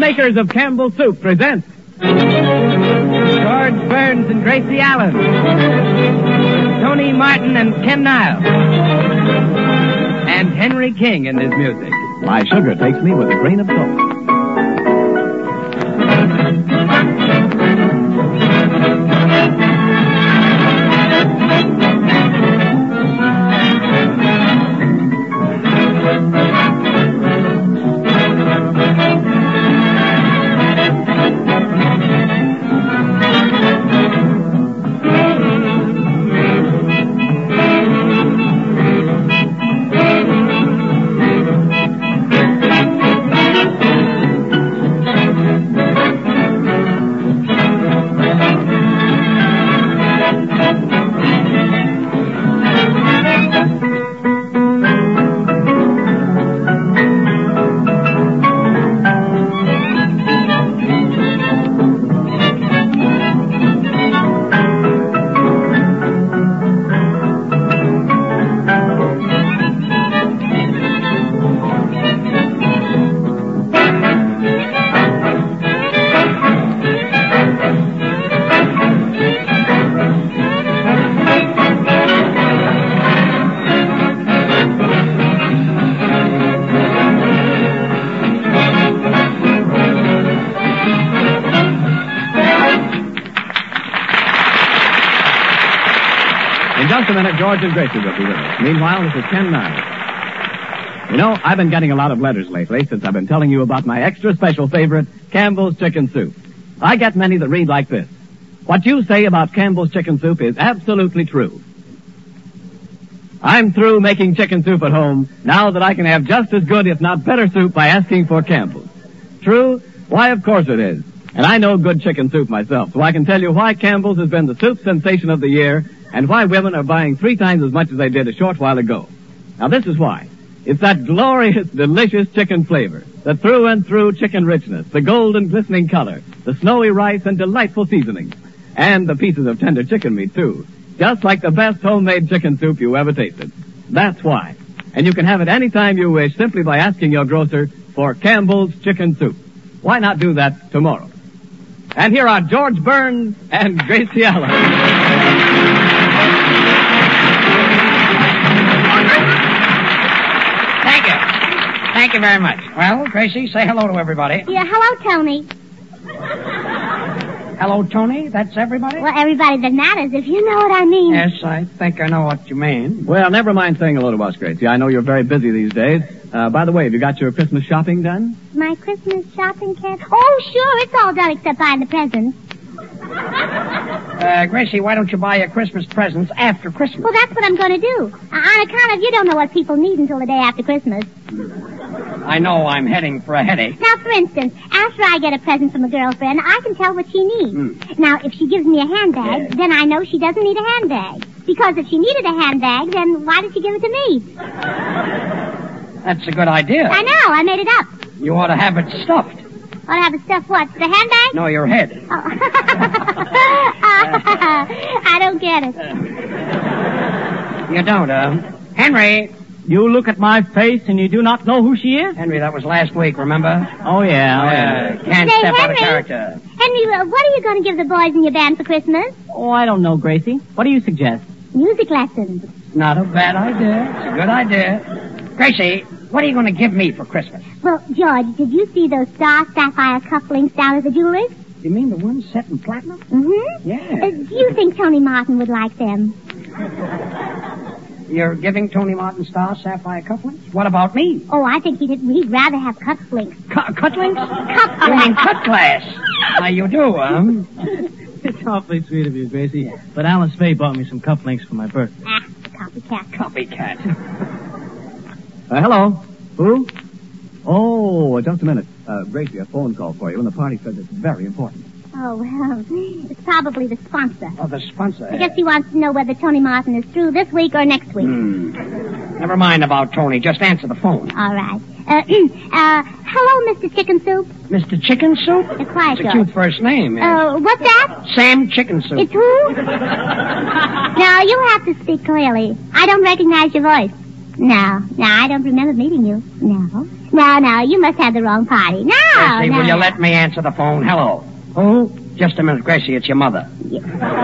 makers of Campbell's Soup present George Burns and Gracie Allen, Tony Martin and Ken Niles, and Henry King in this music. My sugar takes me with a grain of salt. In just a minute, George and Gracie will be with us. Meanwhile, this is Ken Niles. You know, I've been getting a lot of letters lately since I've been telling you about my extra special favorite, Campbell's Chicken Soup. I get many that read like this. What you say about Campbell's Chicken Soup is absolutely true. I'm through making chicken soup at home now that I can have just as good, if not better, soup by asking for Campbell's. True? Why, of course it is. And I know good chicken soup myself, so I can tell you why Campbell's has been the soup sensation of the year and why women are buying 3 times as much as they did a short while ago. Now, this is why. It's that glorious, delicious chicken flavor, the through and through chicken richness, the golden glistening color, the snowy rice and delightful seasonings, and the pieces of tender chicken meat, too. Just like the best homemade chicken soup you ever tasted. That's why. And you can have it any time you wish simply by asking your grocer for Campbell's Chicken Soup. Why not do that tomorrow? And here are George Burns and Gracie Allen. Thank you very much. Well, Gracie, say hello to everybody. Yeah, hello, Tony. Hello, Tony? That's everybody? Well, everybody that matters, if you know what I mean. Yes, I think I know what you mean. Well, never mind saying hello to us, Gracie. I know you're very busy these days. By the way, have you got your Christmas shopping done? My Christmas shopping, Ken? Oh, sure, it's all done except buying the presents. Gracie, why don't you buy your Christmas presents after Christmas? Well, that's what I'm going to do. On account of you don't know what people need until the day after Christmas. I know I'm heading for a headache. Now, for instance, after I get a present from a girlfriend, I can tell what she needs. Now, if she gives me a handbag, then I know she doesn't need a handbag. Because if she needed a handbag, then why did she give it to me? That's a good idea. I know, I made it up. You ought to have it stuffed. Ought to have it stuffed what? The handbag? No, your head. Oh. I don't get it. You don't, Henry. You look at my face and you do not know who she is? Henry, that was last week, remember? Oh, yeah. Can't Say, step out Henry. of character. Henry, what are you going to give the boys in your band for Christmas? Oh, I don't know, Gracie. What do you suggest? Music lessons. Not a bad idea. It's a good idea. Gracie, what are you going to give me for Christmas? Well, George, did you see those star sapphire cufflinks down at the jeweler's? You mean the ones set in platinum? Mm-hmm. Yeah. Do you think Tony Martin would like them? You're giving Tony Martin star sapphire cufflinks? What about me? Oh, I think he'd rather have cufflinks. Cufflinks? Cufflinks. You mean cut glass? Now, you do, It's awfully sweet of you, Gracie. But Alice Faye bought me some cufflinks for my birthday. Ah, copycat. Copycat. Hello. Who? Oh, just a minute. Gracie, a phone call for you, and the party says it's very important. Oh, well, it's probably the sponsor. Oh, the sponsor. I guess he wants to know whether Tony Martin is through this week or next week. Never mind about Tony. Just answer the phone. All right. Hello, Mr. Chicken Soup. Mr. Chicken Soup? Quiet, It's a George. cute first name. What's that? Sam Chicken Soup. It's who? Now, you have to speak clearly. I don't recognize your voice. No, I don't remember meeting you. No. No, you must have the wrong party. No, Gracie, no. will you let me answer the phone? Hello. Who? Just a minute, Gracie. It's your mother. Oh,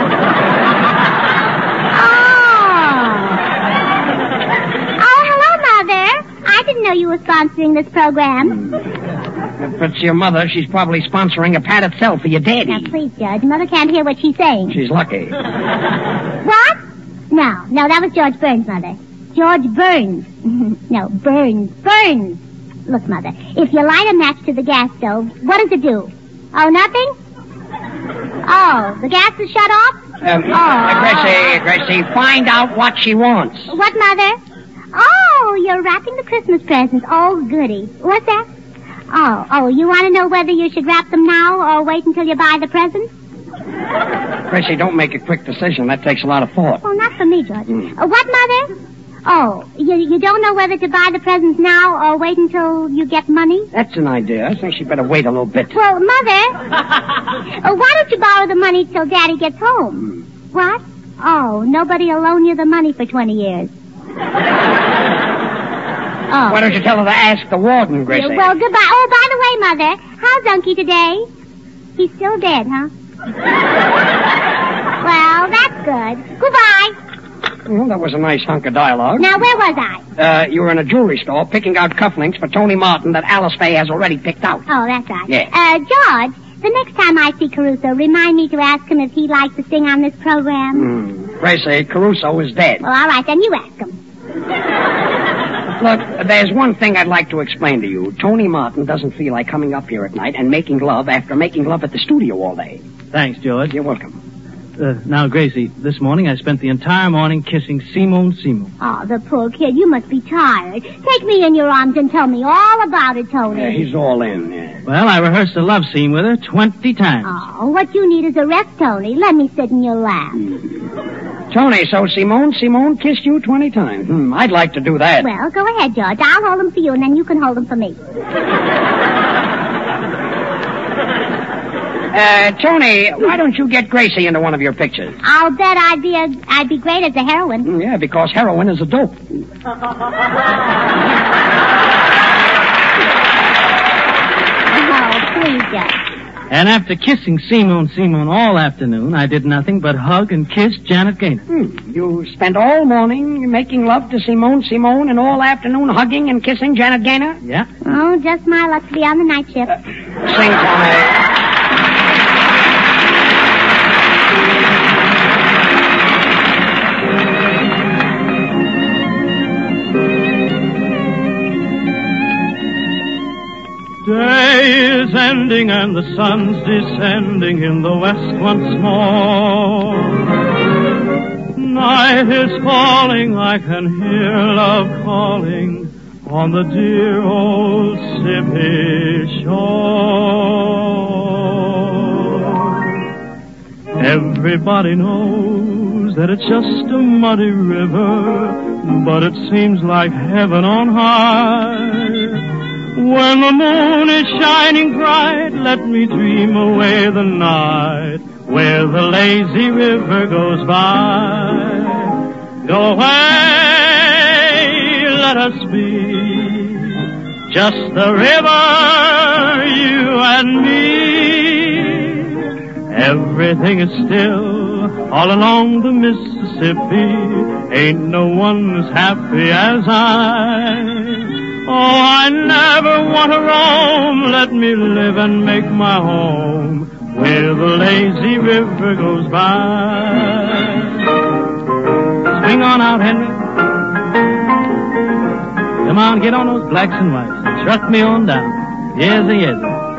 hello, Mother. I didn't know you were sponsoring this program. If it's your mother, she's probably sponsoring a padded cell for your daddy. Now, please, Judge. Mother can't hear what she's saying. She's lucky. What? No, that was George Burns, Mother. George Burns. No, Burns. Look, Mother, if you light a match to the gas stove, what does it do? Oh, nothing? Oh, the gas is shut off? Gracie, find out what she wants. What, Mother? Oh, you're wrapping the Christmas presents. Oh, goody. What's that? Oh, you want to know whether you should wrap them now or wait until you buy the presents? Gracie, don't make a quick decision. That takes a lot of thought. Well, not for me, George. What, Mother? Oh, you don't know whether to buy the presents now or wait until you get money? That's an idea. I think she'd better wait a little bit. Well, Mother, why don't you borrow the money till Daddy gets home? What? Oh, nobody will loan you the money for 20 years. Oh. Why don't you tell her to ask the warden, Gracie? Well, goodbye. Oh, by the way, Mother, how's Unky today? He's still dead, huh? Well, that's good. Goodbye. Well, that was a nice hunk of dialogue. Now, where was I? You were in a jewelry store picking out cufflinks for Tony Martin that Alice Faye has already picked out. Oh, that's right. Yeah. George, the next time I see Caruso, remind me to ask him if he'd like to sing on this program. Gracie, Caruso is dead. Well, all right, then you ask him. Look, there's one thing I'd like to explain to you. Tony Martin doesn't feel like coming up here at night and making love after making love at the studio all day. Thanks, George. You're welcome. Now, Gracie, this morning I spent the entire morning kissing Simone. Oh, the poor kid. You must be tired. Take me in your arms and tell me all about it, Tony. Yeah, he's all in, yeah. Well, I rehearsed a love scene with her 20 times. Oh, what you need is a rest, Tony. Let me sit in your lap. Tony, so Simone kissed you 20 times. I'd like to do that. Well, go ahead, George. I'll hold them for you, and then you can hold them for me. Tony, why don't you get Gracie into one of your pictures? I'll bet I'd be great as a heroine. Yeah, because heroin is a dope. Oh, please, George. And after kissing Simone all afternoon, I did nothing but hug and kiss Janet Gaynor. You spent all morning making love to Simone, and all afternoon hugging and kissing Janet Gaynor? Yeah. Oh, just my luck to be on the night shift. Sing, Tony. Day is ending and the sun's descending in the west once more. Night is falling, I can hear love calling on the dear old Mississippi shore. Everybody knows that it's just a muddy river, but it seems like heaven on high. When the moon is shining bright, let me dream away the night where the lazy river goes by. Go away, let us be just the river, you and me. Everything is still all along the Mississippi. Ain't no one as happy as I. Oh, I never want to roam. Let me live and make my home where the lazy river goes by. Swing on out, Henry. Come on, get on those blacks and whites and truck me on down. Yes, yes.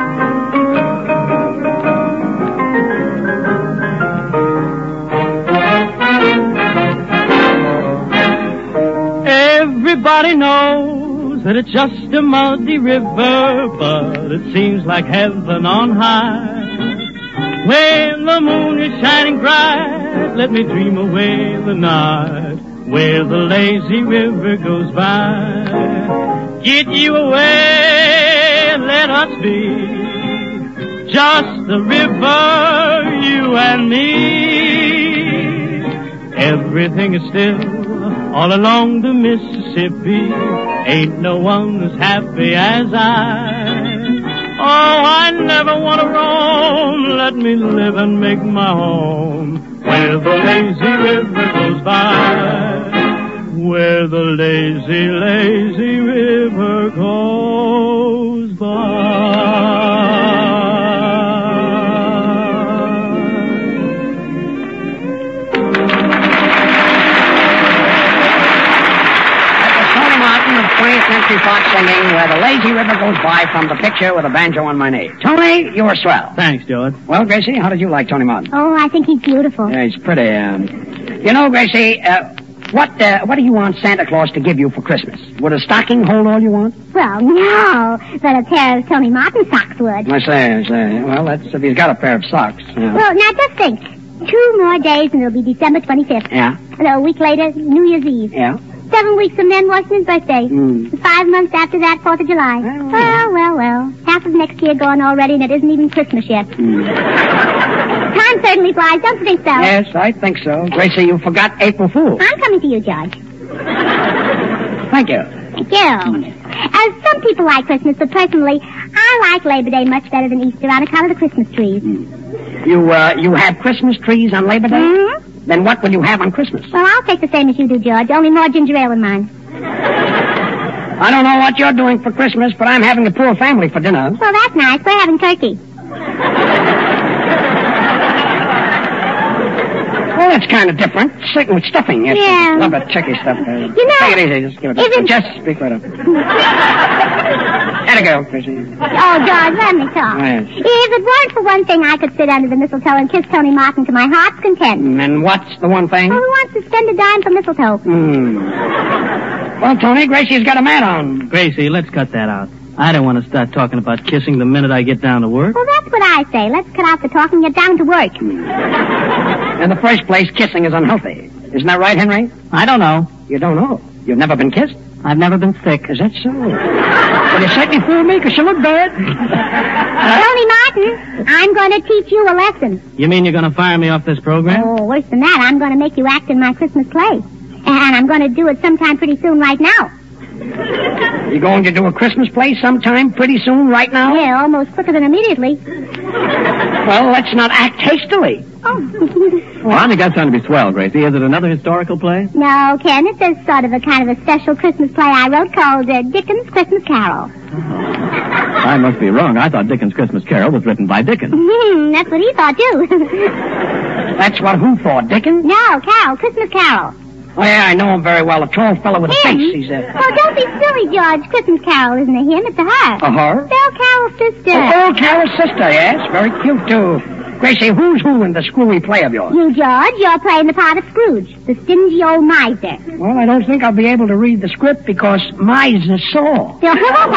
Everybody knows that it's just a muddy river, but it seems like heaven on high. When the moon is shining bright, let me dream away the night where the lazy river goes by. Get you away, let us be just the river, you and me. Everything is still all along the Mississippi. Ain't no one as happy as I. Oh, I never want to roam. Let me live and make my home where the lazy river goes by. Where the lazy, lazy river goes by. Century Fox singing Where the Lazy River Goes By from the picture with a banjo on my knee. Tony, you were swell. Thanks, George. Well, Gracie, how did you like Tony Martin? Oh, I think he's beautiful. Yeah, he's pretty. You know, Gracie, what do you want Santa Claus to give you for Christmas? Would a stocking hold all you want? Well, no, but a pair of Tony Martin socks would. I say. Well, that's if he's got a pair of socks. Yeah. Well, now just think. 2 more days and it'll be December 25th. Yeah. And a week later, New Year's Eve. Yeah. 7 weeks from then, Washington's birthday. 5 months after that, 4th of July. Well. Half of next year gone already, and it isn't even Christmas yet. Time certainly flies, don't you think so? Yes, I think so. Gracie, you forgot April Fool. I'm coming to you, George. Thank you. Thank you. Some people like Christmas, but personally, I like Labor Day much better than Easter on account of the Christmas trees. You have Christmas trees on Labor Day? Mm-hmm. Then what will you have on Christmas? Well, I'll take the same as you do, George, only more ginger ale in mine. I don't know what you're doing for Christmas, but I'm having a poor family for dinner. Well, that's nice. We're having turkey. Well, that's kind of different. Sitting with stuffing. Yes, Yeah. Love that turkey stuff. You know, take it easy. Just give it. isn't- Just speak right up. Had to go, Chrissy. Oh, George, let me talk. Yes. If it weren't for one thing, I could sit under the mistletoe and kiss Tony Martin to my heart's content. And what's the one thing? Who wants to spend a dime for mistletoe? Well, Tony, Gracie's got a mat on. Gracie, let's cut that out. I don't want to start talking about kissing the minute I get down to work. Well, that's what I say. Let's cut out the talk and get down to work. In the first place, kissing is unhealthy. Isn't that right, Henry? I don't know. You don't know. You've never been kissed? I've never been sick. Is that so? Well, you certainly fooled me, 'cause you look bad. Tony Martin, I'm going to teach you a lesson. You mean you're going to fire me off this program? Oh, worse than that, I'm going to make you act in my Christmas play. And I'm going to do it sometime pretty soon right now. You going to do a Christmas play sometime pretty soon right now? Yeah, almost quicker than immediately. Well, let's not act hastily. Oh. Well, I think that's going to be swell, Gracie. Is it another historical play? No, Ken, it's a sort of a kind of a special Christmas play I wrote called Dickens' Christmas Carol. I must be wrong. I thought Dickens' Christmas Carol was written by Dickens. That's what he thought, too. That's what who thought, Dickens? No, Carol, Christmas Carol. Oh, yeah, I know him very well. A tall fellow with a Him? face. He's Oh, don't be silly, George. Christmas Carol isn't a him, it's a her. a her? Belle Carol's sister. Oh, Carol's sister, yes. Very cute, too. Gracie, who's who in the screwy play of yours? You, George, you're playing the part of Scrooge, the stingy old miser. Well, I don't think I'll be able to read the script because miser saw. Please,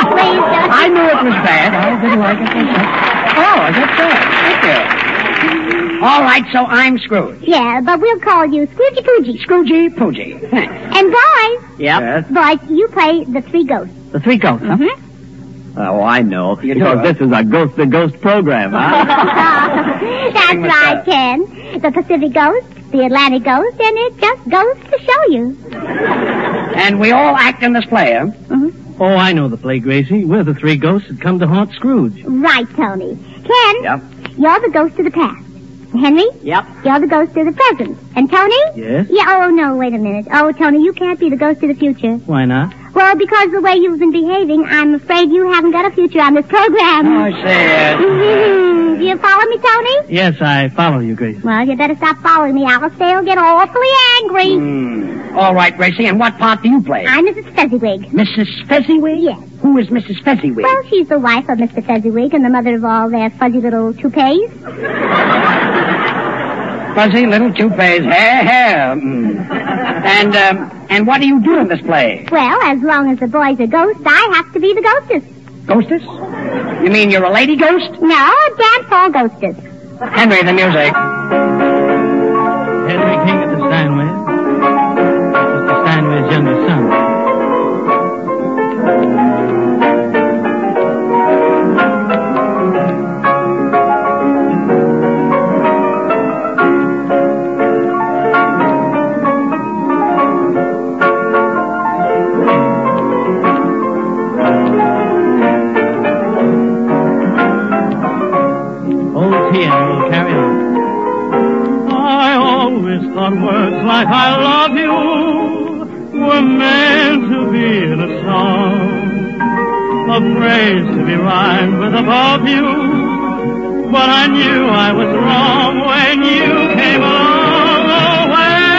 I knew it was bad. I didn't like it. Oh, that's right. Thank you. All right, so I'm Scrooge. Yeah, but we'll call you Scroogey Poogie. Scroogey Poogie. Thanks. And boys, Yep. boys, you play the three ghosts. The Three Ghosts, huh? Mm-hmm. Oh, I know. You do, because huh? this is a ghost-to-ghost program, huh? That's with right, that. Ken. The Pacific Ghost, the Atlantic Ghost, and it just goes to show you. And we all act in this play, huh? Oh, I know the play, Gracie. We're the three ghosts that come to haunt Scrooge. Right, Tony. Ken, Yep. you're the ghost of the past. Henry? Yep. You're the ghost of the present. And Tony? Yes? Yeah, oh, no, wait a minute. Oh, Tony, you can't be the ghost of the future. Why not? Well, because the way you've been behaving, I'm afraid you haven't got a future on this program. Oh, I see. Do you follow me, Tony? Yes, I follow you, Gracie. Well, you better stop following me. I'll say you'll get awfully angry. All right, Gracie, and what part do you play? I'm Mrs. Fezziwig. Mrs. Fezziwig? Yes. Who is Mrs. Fezziwig? Well, she's the wife of Mr. Fezziwig and the mother of all their fuzzy little toupees. Fuzzy little toupees. Hair. And what do you do in this play? Well, as long as the boys are ghosts, I have to be the ghostess. Ghostess? You mean you're a lady ghost? No, dance hall ghostess. Henry, the music. Henry King of the Steinways. Mr. Steinway's younger son. like I love you were meant to be in a song, a phrase to be rhymed with above you. But I knew I was wrong when you came along. Oh,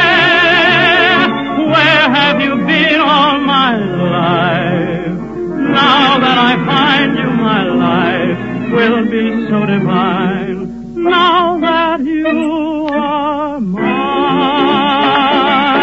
where have you been all my life? Now that I find you, my life will be so divine. Now that you are mine.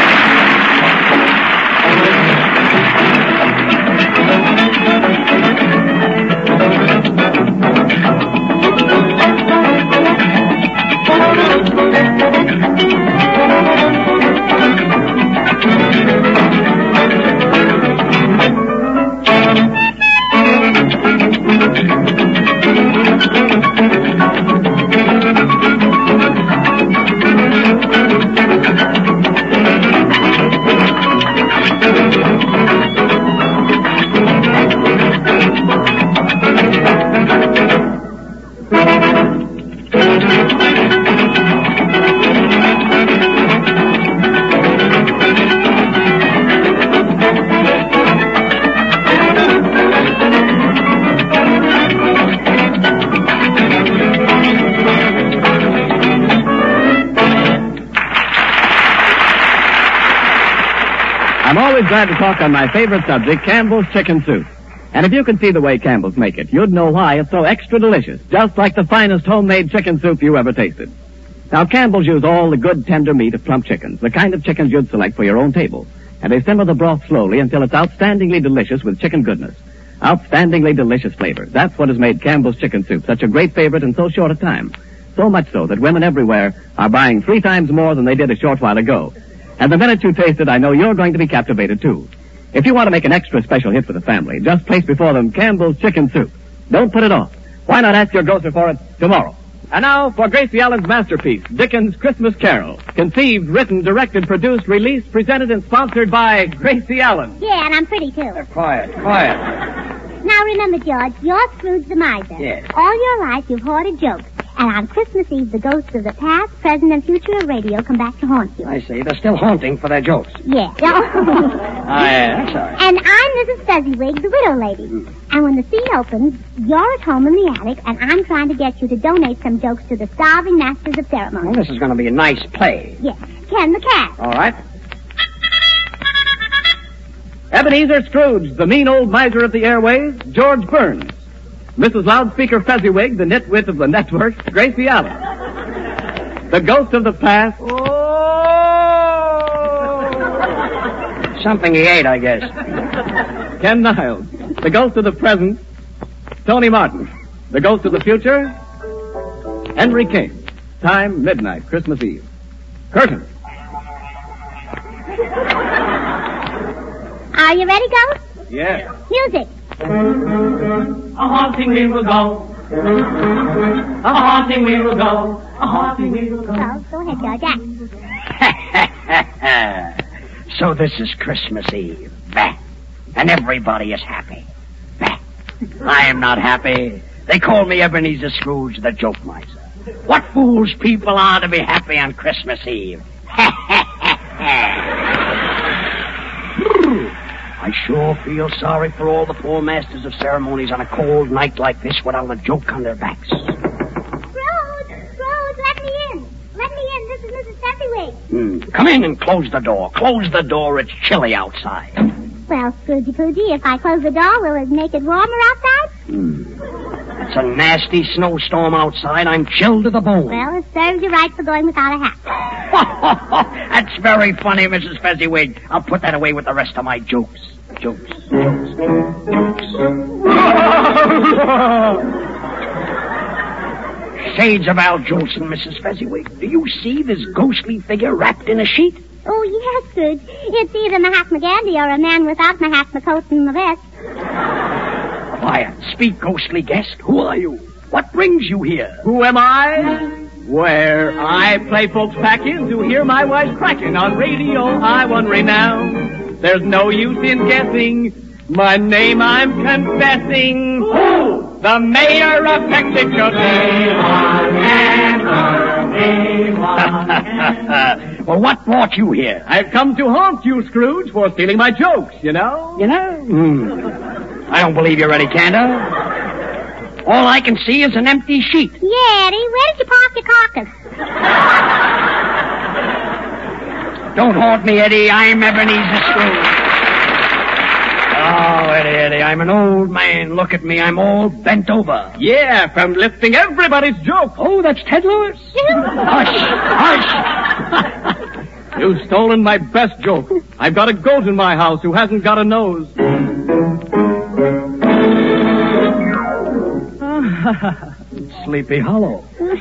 I'm always glad to talk on my favorite subject, Campbell's Chicken Soup. And if you could see the way Campbell's make it, you'd know why it's so extra delicious, just like the finest homemade chicken soup you ever tasted. Now, Campbell's use all the good, tender meat of plump chickens, the kind of chickens you'd select for your own table. And they simmer the broth slowly until it's outstandingly delicious with chicken goodness. Outstandingly delicious flavor. That's what has made Campbell's Chicken Soup such a great favorite in so short a time. So much so that women everywhere are buying 3 times more than they did a short while ago. And the minute you taste it, I know you're going to be captivated, too. If you want to make an extra special hit for the family, just place before them Campbell's Chicken Soup. Don't put it off. Why not ask your grocer for it tomorrow? And now for Gracie Allen's masterpiece, Dickens' Christmas Carol. Conceived, written, directed, produced, released, presented, and sponsored by Gracie Allen. Yeah, and I'm pretty, too. Quiet. Now remember, George, you're Scrooge the miser. Yes. All your life you've hoarded jokes. And on Christmas Eve, the ghosts of the past, present, and future of radio come back to haunt you. I see. They're still haunting for their jokes. Yeah. That's all right. And I'm Mrs. Fezziwig, the widow lady. And when the scene opens, you're at home in the attic, and I'm trying to get you to donate some jokes to the starving masters of ceremony. Well, this is going to be a nice play. Yes. Ken the cat. All right. Ebenezer Scrooge, the mean old miser of the airways, George Burns. Mrs. Loudspeaker Fezziwig, the nitwit of the network, Gracie Allen. The ghost of the past. Oh! Something he ate, I guess. Ken Niles. The ghost of the present, Tony Martin. The ghost of the future, Henry King. Time, midnight, Christmas Eve. Curtain. Are you ready, Ghost? Yes. Music. A haunting we will go. A haunting we will go. A haunting we will go. Well, go ahead, George. So this is Christmas Eve. Bah. And everybody is happy. Bah. I am not happy. They call me Ebenezer Scrooge, the joke miser. What fools people are to be happy on Christmas Eve. I sure feel sorry for all the poor masters of ceremonies on a cold night like this without a joke on their backs. Scrooge, let me in. Let me in. This is Mrs. Fezziwig. Come in and close the door. Close the door. It's chilly outside. Well, Scroogey Poogie, if I close the door, will it make it warmer outside? It's a nasty snowstorm outside. I'm chilled to the bone. Well, it serves you right for going without a hat. That's very funny, Mrs. Fezziwig. I'll put that away with the rest of my jokes. Jokes. Shades of Al Jolson, Mrs. Fezziwig. Do you see this ghostly figure wrapped in a sheet? Oh, yes, Scrooge. It's either Mahatma Gandhi or a man without Mahatma coat and the vest. Quiet. Speak, ghostly guest. Who are you? What brings you here? Who am I? Where I play folks packing to hear my wife cracking on radio. I won renown. There's no use in guessing. My name I'm confessing. Who? The mayor of Mexico City. Well, what brought you here? I've come to haunt you, Scrooge, for stealing my jokes, you know? You know? I don't believe you're Eddie Cantor. All I can see is an empty sheet. Yeah, Eddie, where did you park your carcass? Don't haunt me, Eddie. I'm Ebenezer Scrooge. Oh, Eddie, I'm an old man. Look at me. I'm all bent over. Yeah, from lifting everybody's jokes. Oh, that's Ted Lewis. Hush. You've stolen my best joke. I've got a goat in my house who hasn't got a nose. Sleepy Hollow.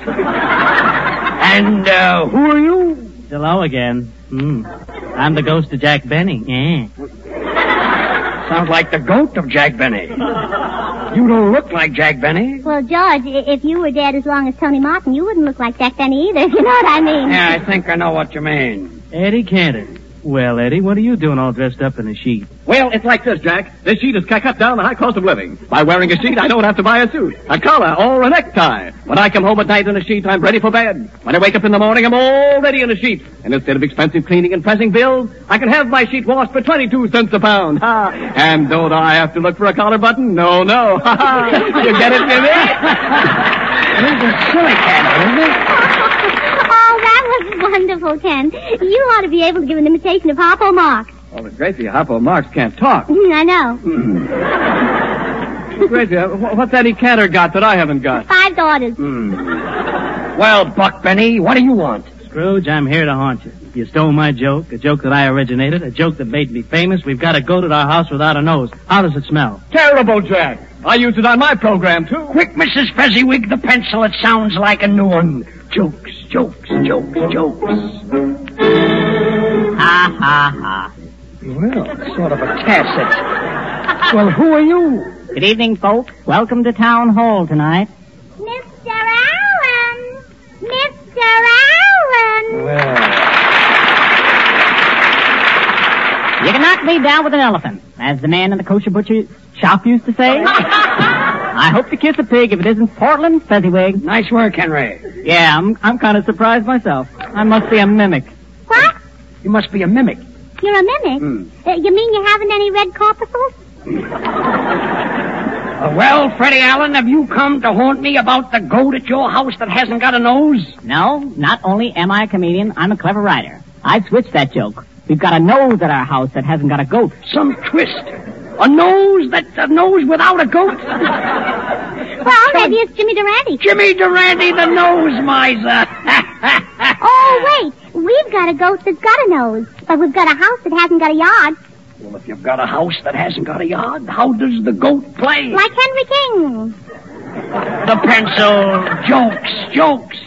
And who are you? Hello again. I'm the ghost of Jack Benny. Yeah. Sounds like the goat of Jack Benny. You don't look like Jack Benny. Well, George, if you were dead as long as Tony Martin, you wouldn't look like Jack Benny either, if you know what I mean. Yeah, I think I know what you mean. Eddie Cantor. Well, Eddie, what are you doing all dressed up in a sheet? Well, it's like this, Jack. This sheet has cut down the high cost of living. By wearing a sheet, I don't have to buy a suit, a collar, or a necktie. When I come home at night in a sheet, I'm ready for bed. When I wake up in the morning, I'm all ready in a sheet. And instead of expensive cleaning and pressing bills, I can have my sheet washed for 22 cents a pound. Ha! And don't I have to look for a collar button? No. Ha ha! You get it, Jimmy? This is silly, Cantor, isn't it? Oh, that was wonderful, Ken. You ought to be able to give an imitation of Harpo Marx. Oh, but Gracie, Harpo Marx can't talk. I know. Gracie, what's Eddie Cantor got that I haven't got? 5 daughters. Well, Buck Benny, what do you want? Scrooge, I'm here to haunt you. You stole my joke, a joke that I originated, a joke that made me famous. We've got a goat at our house without a nose. How does it smell? Terrible, Jack. I used it on my program, too. Quick, Mrs. Fezziwig, the pencil. It sounds like a new one. Jokes. Ha, ha, ha. Well, sort of a tacit. Well, who are you? Good evening, folks. Welcome to Town Hall tonight. Mr. Allen! Mr. Allen! Well, You can knock me down with an elephant, as the man in the kosher butcher shop used to say. I hope to kiss a pig if it isn't Portland Fezziwig. nice work, Henry. Yeah, I'm kind of surprised myself. I must be a mimic. What? You must be a mimic. You're a mimic? You mean you haven't any red corpuscles? Well, Freddie Allen, have you come to haunt me about the goat at your house that hasn't got a nose? No, not only am I a comedian, I'm a clever writer. I've switched that joke. We've got a nose at our house that hasn't got a goat. Some twist. A nose without a goat? Well, maybe it's Jimmy Durante. Jimmy Durante, the nose miser. Oh, wait. We've got a goat that's got a nose, but we've got a house that hasn't got a yard. Well, if you've got a house that hasn't got a yard, how does the goat play? Like Henry King. The pencil. Jokes.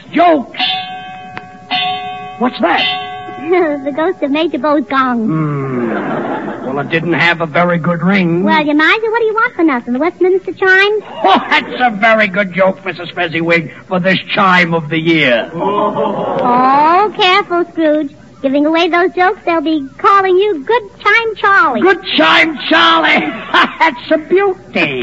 What's that? The ghost of Major Bo's gong. Well, it didn't have a very good ring. Well, you miser, what do you want for nothing? The Westminster chimes? Oh, that's a very good joke, Mrs. Fezziwig, for this chime of the year. Oh, careful, Scrooge. Giving away those jokes, they'll be calling you Good Chime Charlie. Good chime, Charlie. That's a beauty.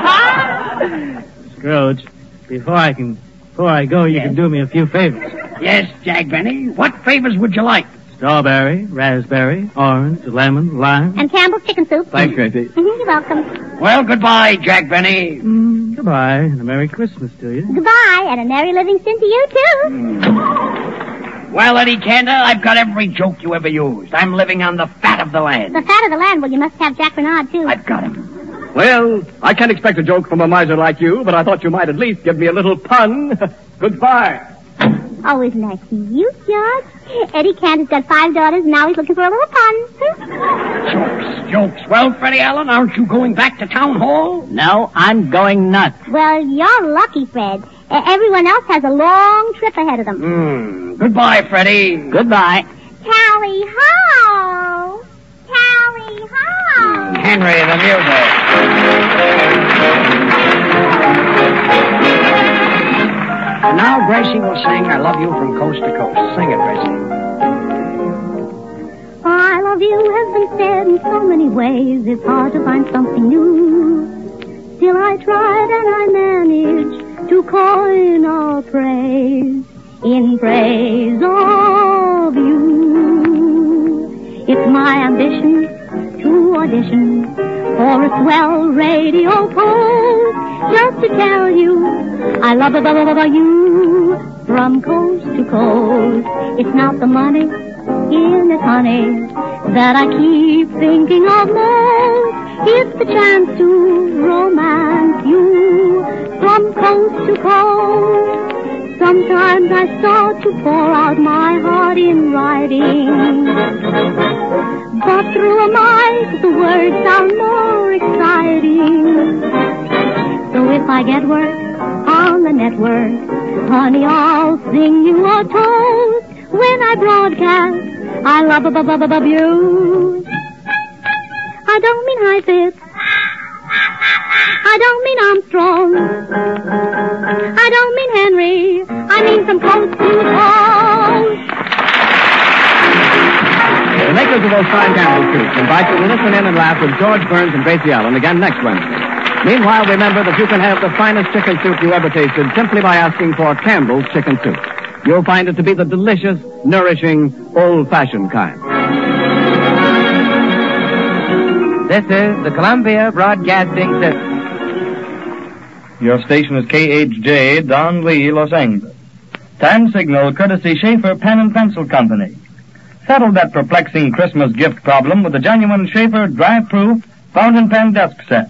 Scrooge, before I go, you can do me a few favors. Yes, Jack Benny. What favors would you like? Strawberry, raspberry, orange, lemon, lime. And Campbell's chicken soup. Thanks, Gracie. You're welcome. Well, goodbye, Jack Benny. Goodbye, and a Merry Christmas to you. Goodbye, and a Merry Livingston to you, too. Well, Eddie Cantor, I've got every joke you ever used. I'm living on the fat of the land. The fat of the land, well, you must have Jack Bernard, too. I've got him. Well, I can't expect a joke from a miser like you, but I thought you might at least give me a little pun. Goodbye. Oh, isn't that cute, George? Eddie Cantor's got 5 daughters, and now he's looking for a little pun. Jokes. Well, Freddie Allen, aren't you going back to Town Hall? No, I'm going nuts. Well, you're lucky, Fred. Everyone else has a long trip ahead of them. Goodbye, Freddie. Goodbye. Tally ho! Tally ho! Henry, the music. And now Gracie will sing I Love You from Coast to Coast. Sing it, Gracie. I love you has been said in so many ways, it's hard to find something new. Still I tried and I managed to coin a praise in praise of you. my ambition to audition for a swell radio post, just to tell you I love you from coast to coast. It's not the money in it, honey, that I keep thinking of most. It's the chance to romance you from coast to coast. Sometimes I start to pour out my heart in writing, but through a mic the words sound more exciting. So if I get work on the network, honey, I'll sing you a toast when I broadcast. I love you. I don't mean high fifth. I don't mean Armstrong. I don't mean Henry. I mean from coast to coast. The makers of those fine Campbell soups invite you to listen in and laugh with George Burns and Gracie Allen again next Wednesday. Meanwhile, remember that you can have the finest chicken soup you ever tasted simply by asking for Campbell's Chicken Soup. You'll find it to be the delicious, nourishing, old-fashioned kind. This is the Columbia Broadcasting System. Your station is KHJ, Don Lee, Los Angeles. Time signal courtesy Schaefer Pen and Pencil Company. Settle that perplexing Christmas gift problem with the genuine Schaefer dry-proof fountain pen desk set.